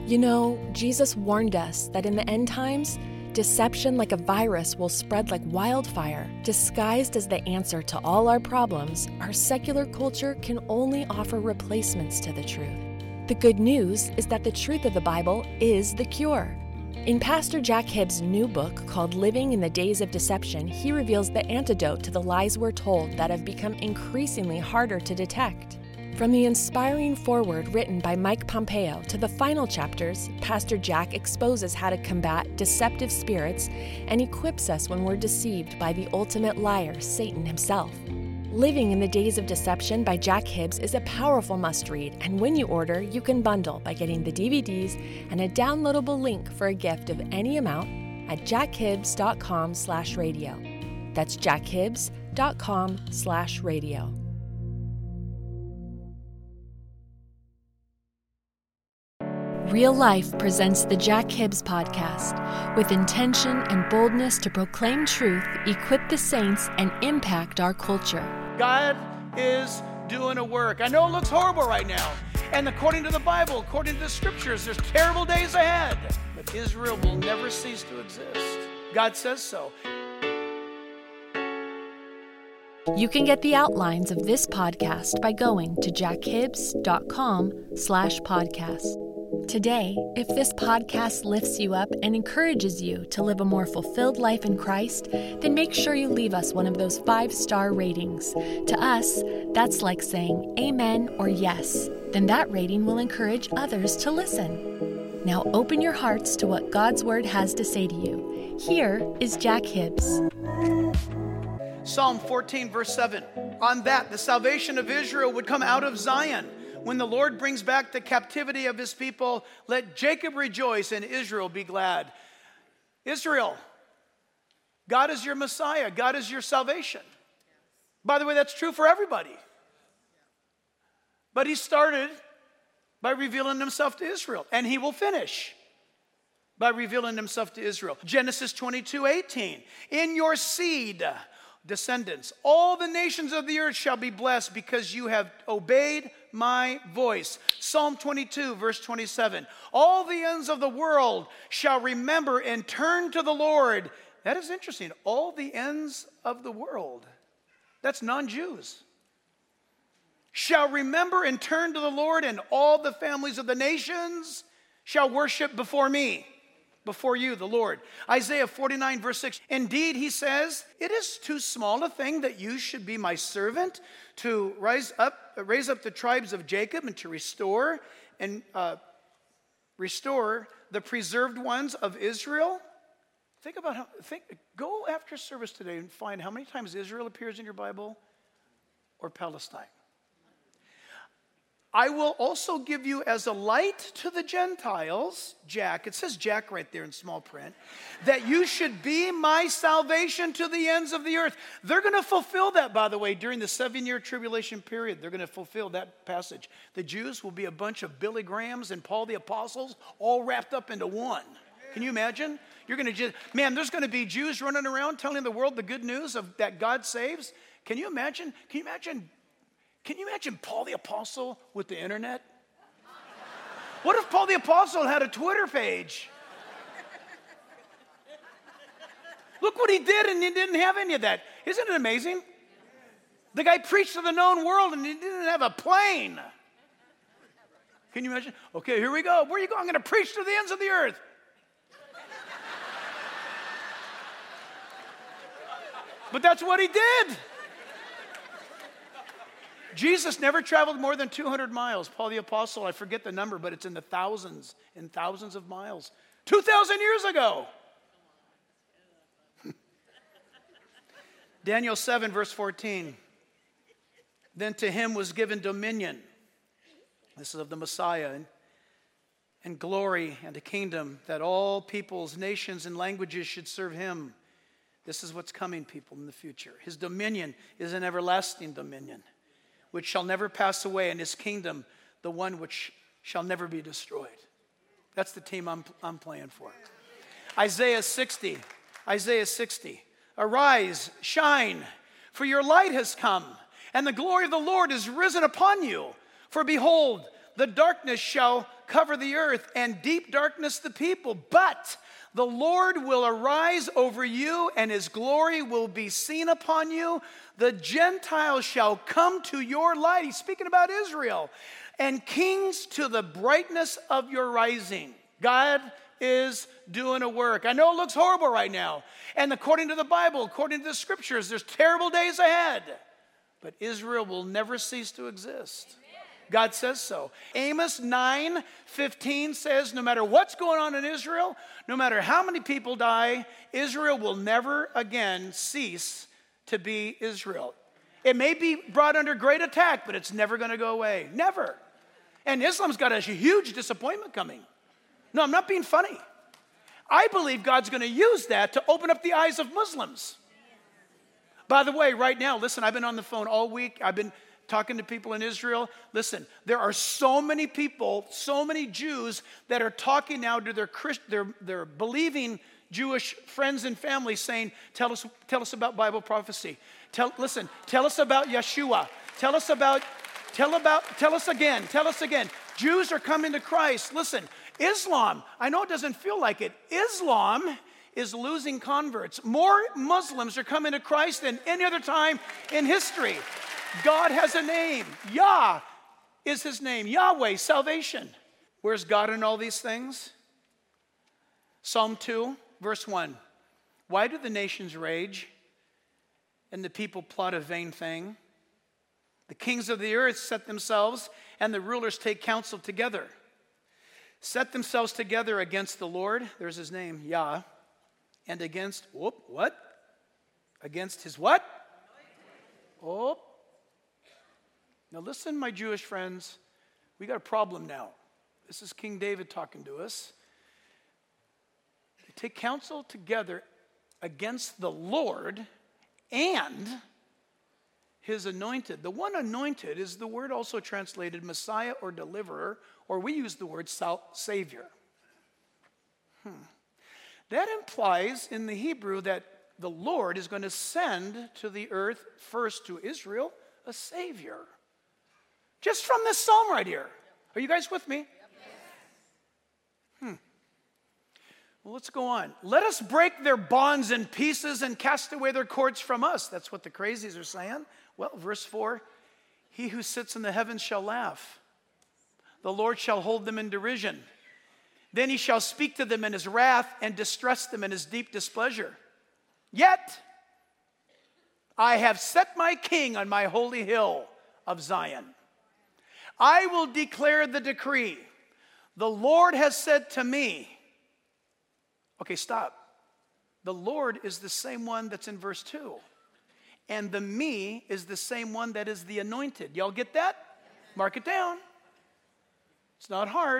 You know, Jesus warned us that in the end times, deception like a virus will spread like wildfire. Disguised as the answer to all our problems, our secular culture can only offer replacements to the truth. The good news is that the truth of the Bible is the cure. In Pastor Jack Hibbs' new book called Living in the Days of Deception, he reveals the antidote to the lies we're told that have become increasingly harder to detect. From the inspiring foreword written by Mike Pompeo to the final chapters, Pastor Jack exposes how to combat deceptive spirits and equips us when we're deceived by the ultimate liar, Satan himself. Living in the Days of Deception by Jack Hibbs is a powerful must-read, and when you order, you can bundle by getting the DVDs and a downloadable link for a gift of any amount at jackhibbs.com/radio. That's jackhibbs.com/radio. Real Life presents the Jack Hibbs Podcast, with intention and boldness to proclaim truth, equip the saints, and impact our culture. God is doing a work. I know it looks horrible right now. And according to the Bible, according to the scriptures, there's terrible days ahead. But Israel will never cease to exist. God says so. You can get the outlines of this podcast by going to jackhibbs.com/podcast. Today, if this podcast lifts you up and encourages you to live a more fulfilled life in Christ, then make sure you leave us one of those 5-star ratings. To us, that's like saying amen or yes. Then that rating will encourage others to listen. Now open your hearts to what God's Word has to say to you. Here is Jack Hibbs. Psalm 14, verse 7. On that, the salvation of Israel would come out of Zion. When the Lord brings back the captivity of his people, let Jacob rejoice and Israel be glad. Israel, God is your Messiah. God is your salvation. By the way, that's true for everybody. But he started by revealing himself to Israel, and he will finish by revealing himself to Israel. Genesis 22:18. In your seed, descendants, all the nations of the earth shall be blessed because you have obeyed my voice. Psalm 22, verse 27. All the ends of the world shall remember and turn to the Lord. That is interesting. All the ends of the world. That's non-Jews. Shall remember and turn to the Lord, and all the families of the nations shall worship before me. Before you, the Lord. Isaiah 49, verse 6. Indeed, he says, it is too small a thing that you should be my servant to raise up the tribes of Jacob and to restore the preserved ones of Israel. Go after service today and find how many times Israel appears in your Bible or Palestine. I will also give you as a light to the Gentiles, Jack, it says Jack right there in small print, that you should be my salvation to the ends of the earth. They're going to fulfill that, by the way, during the 7-year tribulation period. They're going to fulfill that passage. The Jews will be a bunch of Billy Grahams and Paul the Apostles all wrapped up into one. Can you imagine? You're going to there's going to be Jews running around telling the world the good news of that God saves. Can you imagine? Can you imagine Paul the Apostle with the internet? What if Paul the Apostle had a Twitter page? Look what he did, and he didn't have any of that. Isn't it amazing? The guy preached to the known world, and he didn't have a plane. Can you imagine? Okay, here we go. Where are you going? I'm going to preach to the ends of the earth. But that's what he did. Jesus never traveled more than 200 miles. Paul the Apostle, I forget the number, but it's in the thousands and thousands of miles. 2,000 years ago. Daniel 7, verse 14. Then to him was given dominion. This is of the Messiah. And glory and a kingdom that all peoples, nations, and languages should serve him. This is what's coming, people, in the future. His dominion is an everlasting dominion, which shall never pass away, and his kingdom, the one which shall never be destroyed. That's the team I'm playing for. Isaiah 60. Arise, shine, for your light has come, and the glory of the Lord is risen upon you. For behold, the darkness shall cover the earth, and deep darkness the people. But the Lord will arise over you, and his glory will be seen upon you. The Gentiles shall come to your light. He's speaking about Israel. And kings to the brightness of your rising. God is doing a work. I know it looks horrible right now. And according to the Bible, according to the scriptures, there's terrible days ahead. But Israel will never cease to exist. God says so. Amos 9:15 says, no matter what's going on in Israel, no matter how many people die, Israel will never again cease to be Israel. It may be brought under great attack, but it's never going to go away. Never. And Islam's got a huge disappointment coming. No, I'm not being funny. I believe God's going to use that to open up the eyes of Muslims. By the way, right now, listen, I've been on the phone all week. I've been talking to people in Israel. Listen, there are so many people, so many Jews that are talking now to their believing Jewish friends and family saying, tell us about Bible prophecy. Tell us about Yeshua. Tell us again. Jews are coming to Christ. Listen, Islam, I know it doesn't feel like it. Islam is losing converts. More Muslims are coming to Christ than any other time in history. God has a name. Yah is his name. Yahweh, salvation. Where's God in all these things? Psalm 2, verse 1. Why do the nations rage and the people plot a vain thing? The kings of the earth set themselves, and the rulers take counsel together. Set themselves together against the Lord. There's his name, Yah. And against, what? Against his what? Oh. Now listen, my Jewish friends. We got a problem now. This is King David talking to us. They take counsel together against the Lord and his anointed. The one anointed is the word also translated Messiah or deliverer, or we use the word Savior. That implies in the Hebrew that the Lord is going to send to the earth, first to Israel, a Savior. Just from this psalm right here. Are you guys with me? Well, let's go on. Let us break their bonds in pieces and cast away their cords from us. That's what the crazies are saying. Well, verse 4, he who sits in the heavens shall laugh. The Lord shall hold them in derision. Then he shall speak to them in his wrath and distress them in his deep displeasure. Yet I have set my king on my holy hill of Zion. I will declare the decree. The Lord has said to me. Okay, stop. The Lord is the same one that's in verse 2. And the me is the same one that is the anointed. Y'all get that? Mark it down. It's not hard.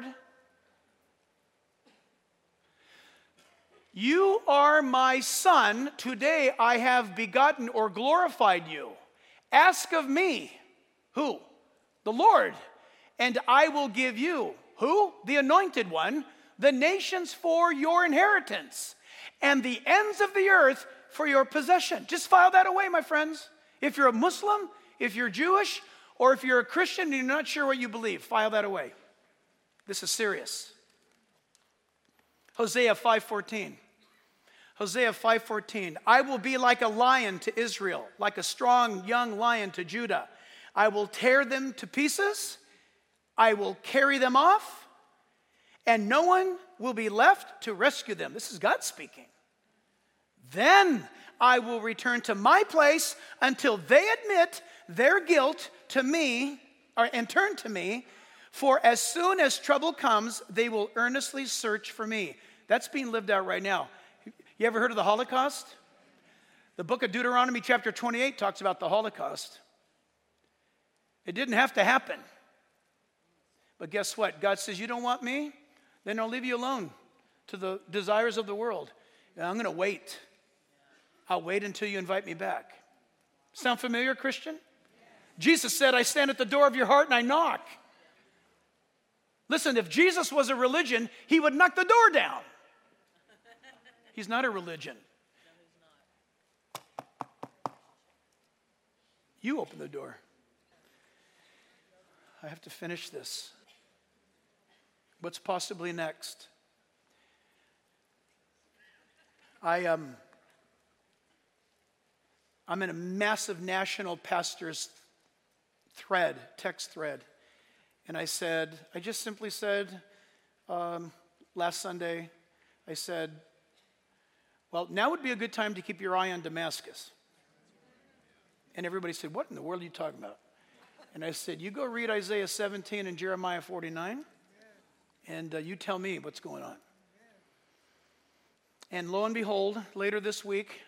You are my son. Today I have begotten or glorified you. Ask of me. Who? The Lord. And I will give you. Who? The anointed one. The nations for your inheritance. And the ends of the earth for your possession. Just file that away, my friends. If you're a Muslim, if you're Jewish, or if you're a Christian and you're not sure what you believe, file that away. This is serious. Hosea 5:14. Hosea 5:14. I will be like a lion to Israel, like a strong young lion to Judah. I will tear them to pieces. I will carry them off, and no one will be left to rescue them. This is God speaking. Then I will return to my place until they admit their guilt to me, and turn to me. For as soon as trouble comes, they will earnestly search for me. That's being lived out right now. You ever heard of the Holocaust? The book of Deuteronomy chapter 28 talks about the Holocaust. It didn't have to happen. But guess what? God says, you don't want me? Then I'll leave you alone to the desires of the world. And I'm going to wait. I'll wait until you invite me back. Sound familiar, Christian? Jesus said, I stand at the door of your heart and I knock. Listen, if Jesus was a religion, he would knock the door down. He's not a religion. You open the door. I have to finish this. What's possibly next? I'm in a massive national pastors text thread. And I just simply said, last Sunday, I said, well, now would be a good time to keep your eye on Damascus. And everybody said, what in the world are you talking about? And I said, you go read Isaiah 17 and Jeremiah 49, and you tell me what's going on. And lo and behold, later this week,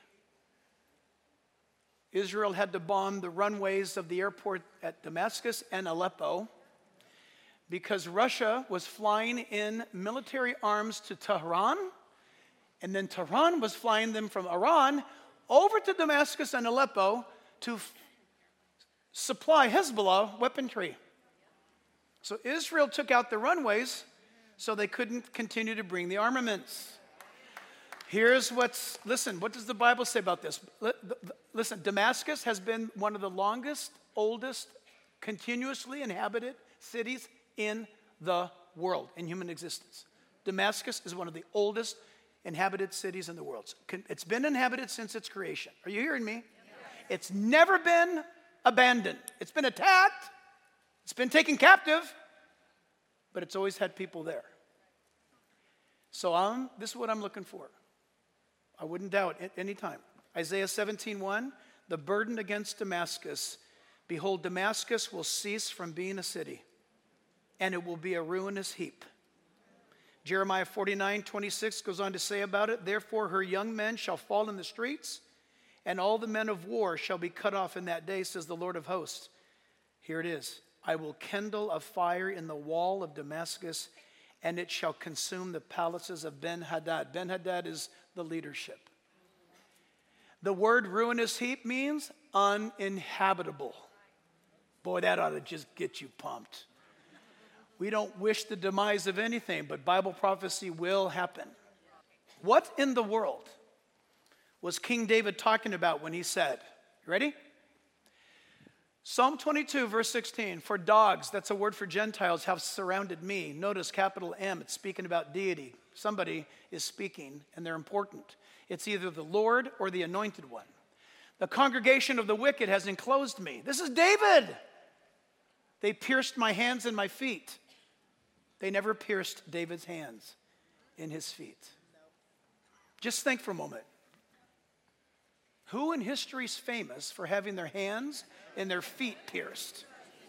Israel had to bomb the runways of the airport at Damascus and Aleppo because Russia was flying in military arms to Tehran, and then Tehran was flying them from Iran over to Damascus and Aleppo to supply Hezbollah weaponry. So Israel took out the runways so they couldn't continue to bring the armaments. What does the Bible say about this? Listen, Damascus has been one of the longest, oldest, continuously inhabited cities in the world, in human existence. Damascus is one of the oldest inhabited cities in the world. It's been inhabited since its creation. Are you hearing me? Yes. It's never been abandoned. It's been attacked. It's been taken captive. But it's always had people there. So this is what I'm looking for. I wouldn't doubt at any time. Isaiah 17:1, the burden against Damascus. Behold, Damascus will cease from being a city, and it will be a ruinous heap. Jeremiah 49:26 goes on to say about it, therefore her young men shall fall in the streets, and all the men of war shall be cut off in that day, says the Lord of hosts. Here it is. I will kindle a fire in the wall of Damascus, and it shall consume the palaces of Ben-Hadad. Ben-Hadad is the leadership. The word ruinous heap means uninhabitable. Boy, that ought to just get you pumped. We don't wish the demise of anything, but Bible prophecy will happen. What in the world was King David talking about when he said, you ready? Psalm 22, verse 16, for dogs, that's a word for Gentiles, have surrounded me. Notice capital M, it's speaking about deity. Somebody is speaking, and they're important. It's either the Lord or the anointed one. The congregation of the wicked has enclosed me. This is David. They pierced my hands and my feet. They never pierced David's hands in his feet. Just think for a moment. Who in history is famous for having their hands and their feet pierced?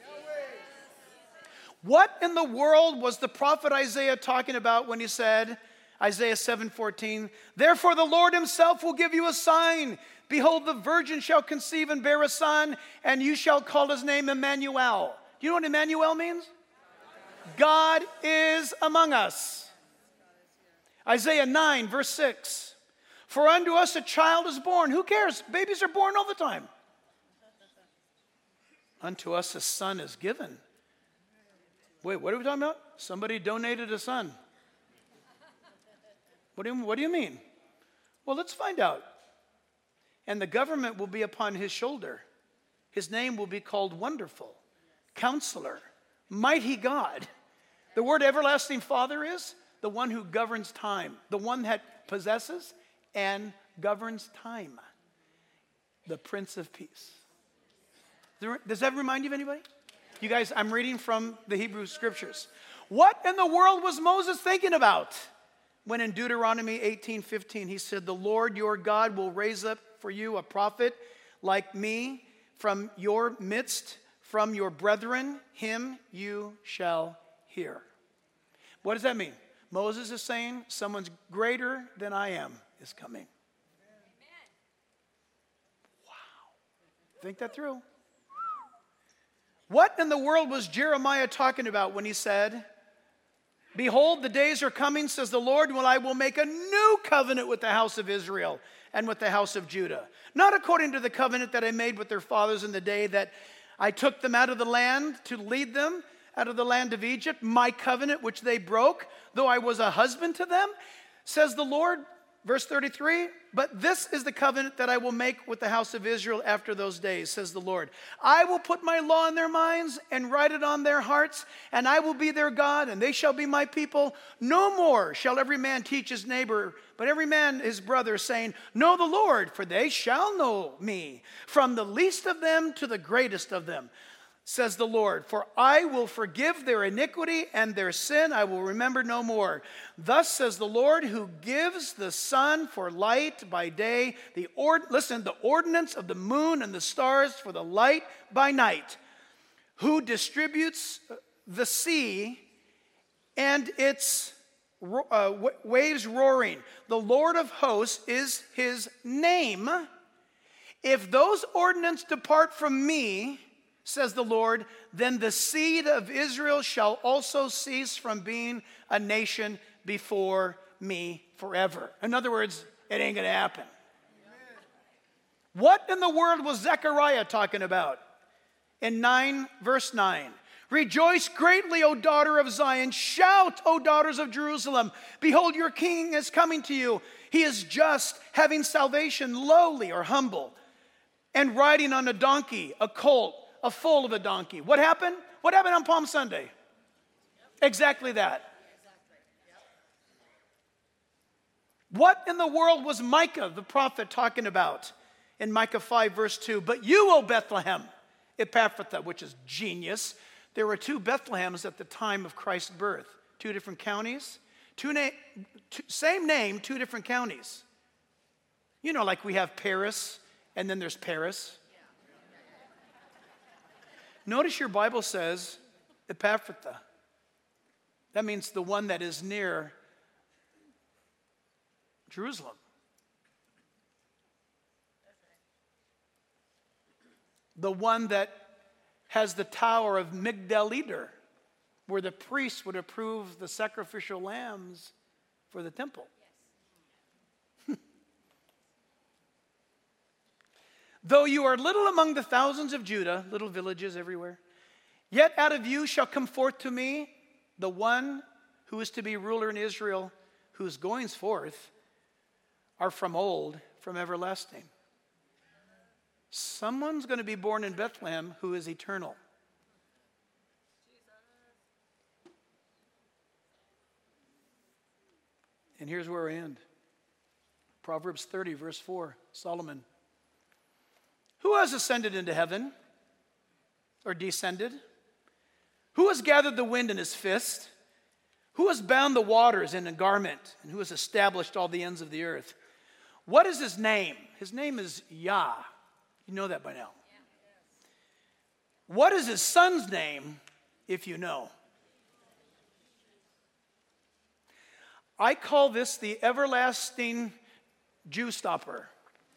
What in the world was the prophet Isaiah talking about when he said, Isaiah 7:14, therefore the Lord himself will give you a sign. Behold, the virgin shall conceive and bear a son, and you shall call his name Emmanuel. Do you know what Emmanuel means? God is among us. Isaiah 9, verse 6. For unto us a child is born. Who cares? Babies are born all the time. Unto us a son is given. Wait, what are we talking about? Somebody donated a son. What do you mean? Well, let's find out. And the government will be upon his shoulder. His name will be called Wonderful, Counselor, Mighty God. The word everlasting Father is the one who governs time, the one that possesses and governs time. The Prince of Peace. Does that remind you of anybody? You guys, I'm reading from the Hebrew Scriptures. What in the world was Moses thinking about when in Deuteronomy 18:15 he said, the Lord your God will raise up for you a prophet like me from your midst, from your brethren, him you shall hear. What does that mean? Moses is saying someone's greater than I am is coming. Amen. Wow. Think that through. What in the world was Jeremiah talking about when he said, behold, the days are coming, says the Lord, when I will make a new covenant with the house of Israel and with the house of Judah. Not according to the covenant that I made with their fathers in the day that I took them out of the land to lead them out of the land of Egypt, my covenant which they broke, though I was a husband to them, says the Lord. verse 33, but this is the covenant that I will make with the house of Israel after those days, says the Lord. I will put my law in their minds and write it on their hearts, and I will be their God, and they shall be my people. No more shall every man teach his neighbor, but every man his brother, saying, know the Lord, for they shall know me, from the least of them to the greatest of them, says the Lord. For I will forgive their iniquity, and their sin I will remember no more. Thus says the Lord, who gives the sun for light by day, the ordinance of the moon and the stars for the light by night, who distributes the sea and its waves roaring. The Lord of hosts is his name. If those ordinances depart from me, says the Lord, then the seed of Israel shall also cease from being a nation before me forever. In other words, it ain't going to happen. What in the world was Zechariah talking about? In verse 9. Rejoice greatly, O daughter of Zion. Shout, O daughters of Jerusalem. Behold, your king is coming to you. He is just, having salvation, lowly or humble, and riding on a donkey, a colt, a foal of a donkey. What happened? What happened on Palm Sunday? Yep. Exactly that. Yep. What in the world was Micah, the prophet, talking about in Micah 5, verse 2? But you, O Bethlehem, Ephrathah, which is genius. There were 2 Bethlehems at the time of Christ's birth. 2 different counties. Same name, 2 different counties. You know, like we have Paris, and then there's Paris. Notice your Bible says Ephrathah. That means the one that is near Jerusalem. The one that has the tower of Migdal-Eder, where the priests would approve the sacrificial lambs for the temple. Though you are little among the thousands of Judah, little villages everywhere, yet out of you shall come forth to me the one who is to be ruler in Israel, whose goings forth are from old, from everlasting. Someone's going to be born in Bethlehem who is eternal. And here's where we end. Proverbs 30, verse 4, Solomon. Who has ascended into heaven or descended? Who has gathered the wind in his fist? Who has bound the waters in a garment? And who has established all the ends of the earth? What is his name? His name is Yah. You know that by now. What is his son's name, if you know? I call this the everlasting Jew stopper.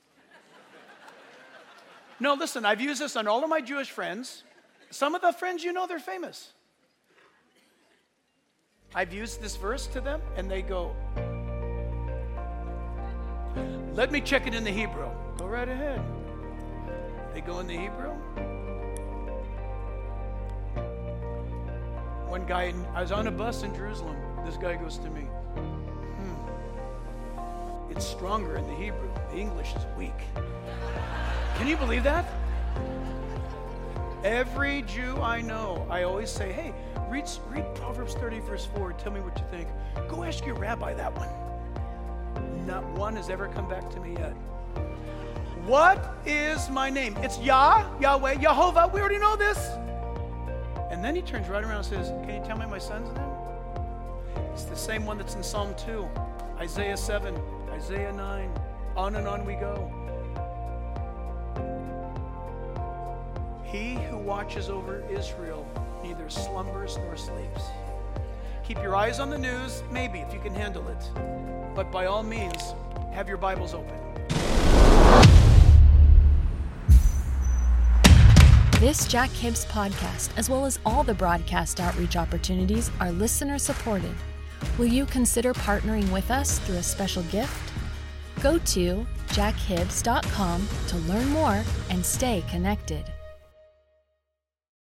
No, listen, I've used this on all of my Jewish friends. Some of the friends, you know, they're famous. I've used this verse to them, and they go, let me check it in the Hebrew. Go right ahead. They go in the Hebrew. One guy, I was on a bus in Jerusalem. This guy goes to me, it's stronger in the Hebrew. The English is weak. Can you believe that? Every Jew I know, I always say, hey, read Proverbs 30, verse 4. Tell me what you think. Go ask your rabbi that one. Not one has ever come back to me yet. What is my name? It's Yah, Yahweh, Yehovah. We already know this. And then he turns right around and says, can you tell me my son's name? It's the same one that's in Psalm 2, Isaiah 7, Isaiah 9. On and on we go. He who watches over Israel neither slumbers nor sleeps. Keep your eyes on the news, maybe, if you can handle it. But by all means, have your Bibles open. This Jack Hibbs podcast, as well as all the broadcast outreach opportunities, are listener supported. Will you consider partnering with us through a special gift? Go to jackhibbs.com to learn more and stay connected.